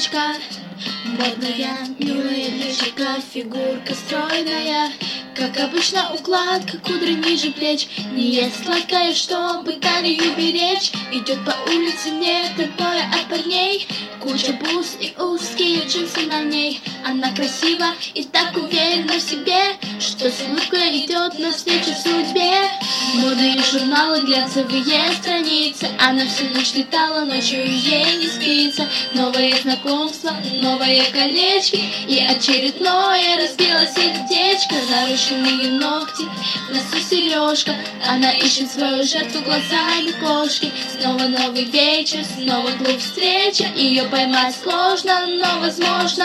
девочка. Модная, милая личика, фигурка стройная. Как обычно укладка, кудри ниже плеч. Не ест сладкое, чтобы талию беречь. Идет по улице, нет отбоя от парней. Куча бус и узкие джинсы на ней. Она красива и так уверена в себе, что с улыбкой идет навстречу судьбе. Моды и журналы, глянцевые страницы. Она всю ночь летала, ночью ей не спится. Новые знакомства, новые колечки. И очередное разбило сердечко. Нарушенные ногти, в носу сережка. Она ищет свою жертву глазами кошки. Снова новый вечер, снова клуб встреча. Ее поймать сложно, но возможно.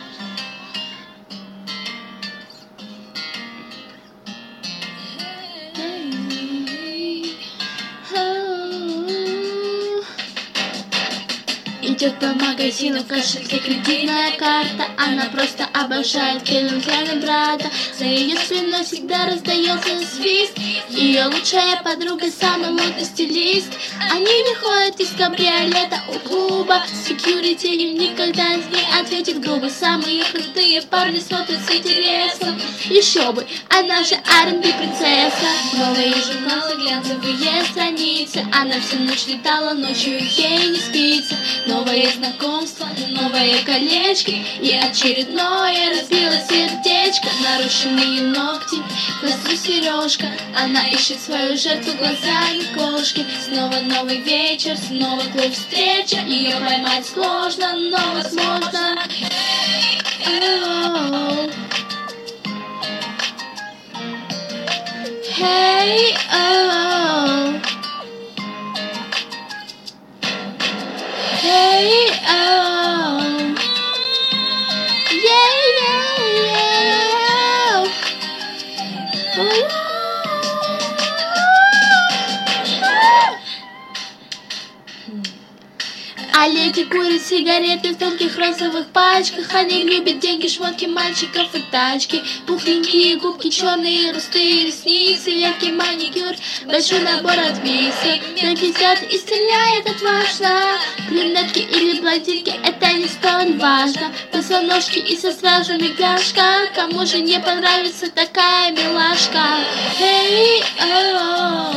Идет по магазину, в кошельке кредитная карта. Она просто обожает Кельвин брата. За ее спиной всегда раздается свист. Ее лучшая подруга, самый модный стилист. Они выходят из кабриолета у клуба. Секьюрити им никогда не ответит грубо. Самые крутые парни смотрят с интересом. Еще бы, она же R&B принцесса. Новые журналы, глянцевые страницы. Она всю ночь летала, ночью ей не спится. Новые знакомства, новые колечки. И очередное разбило сердечко. Нарушенные ногти, в носу сережка. Она ищет свою жертву глазами кошки. Снова новый вечер, снова клуб встреча. Ее поймать сложно, но возможно. Hey, oh. Hey, oh. Yeah, yeah, yeah. Oh. А леди курят сигареты в тонких розовых пачках. Они любят деньги, шмотки мальчиков и тачки. Пухленькие губки, черные русые ресницы, яркий маникюр, большой набор от Виса. На 50 исцеляет отважно. Брюнетки или блондинки, это не столь важно. Босоножки и со стражами гляшка. Кому же не понравится такая милашка? Hey, oh.